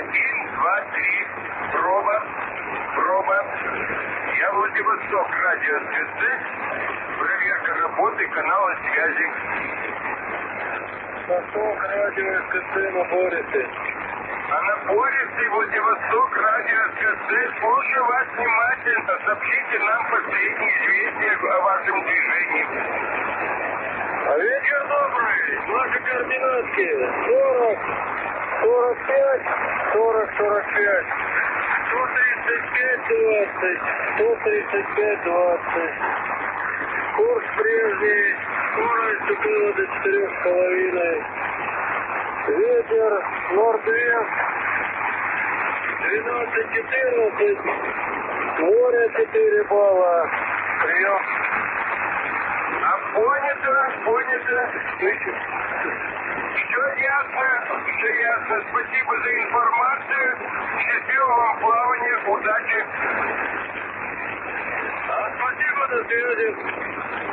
1, 2, 3. Проба. Я Владивосток, радио СКЦ. Проверка работы канала связи. Восток, радио СКЦ, набористый. Анапористый, Владивосток, радио СКЦ. Слушаю вас внимательно. Сообщите нам последние известия о вашем движении. А вечер добрый. Наши координатки 40, 45, 40, 45. 135, 20. 135, 20. Курс прежний. Скорость около до 4,5. Ветер норд-вест 12-14. Море 4 балла. Прием. Понято. Все ясно. Спасибо за информацию. Счастливого вам плавания. Удачи. Спасибо, до связи.